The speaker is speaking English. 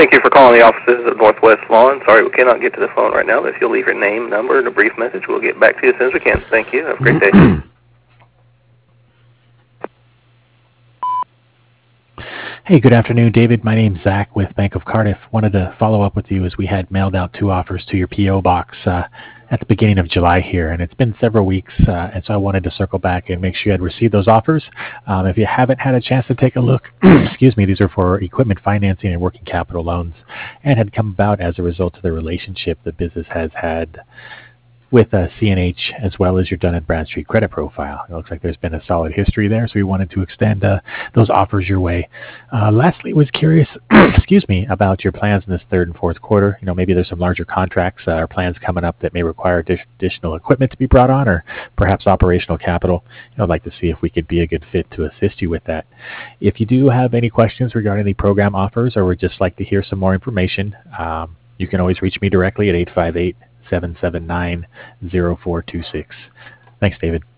Thank you for calling the offices of Northwest Lawn. Sorry we cannot get to the phone right now, but if you'll leave your name, number, and a brief message, we'll get back to you as soon as we can. Thank you. Have a great day. Hey, good afternoon, David. My name's Zach with Bank of Cardiff. Wanted to follow up with you as we had mailed out 2 offers to your P.O. box at the beginning of July here, and it's been several weeks, and so I wanted to circle back and make sure you had received those offers. If you haven't had a chance to take a look, excuse me, these are for equipment financing and working capital loans and had come about as a result of the relationship the business has had with CNH as well as your Dun & Bradstreet credit profile. It looks like there's been a solid history there, so we wanted to extend those offers your way. Lastly, was curious, excuse me, about your plans in this third and fourth quarter. Maybe there's some larger contracts or plans coming up that may require additional equipment to be brought on, or perhaps operational capital. I'd like to see if we could be a good fit to assist you with that. If you do have any questions regarding the program offers or would just like to hear some more information, you can always reach me directly at 858-779-0426. Thanks, David.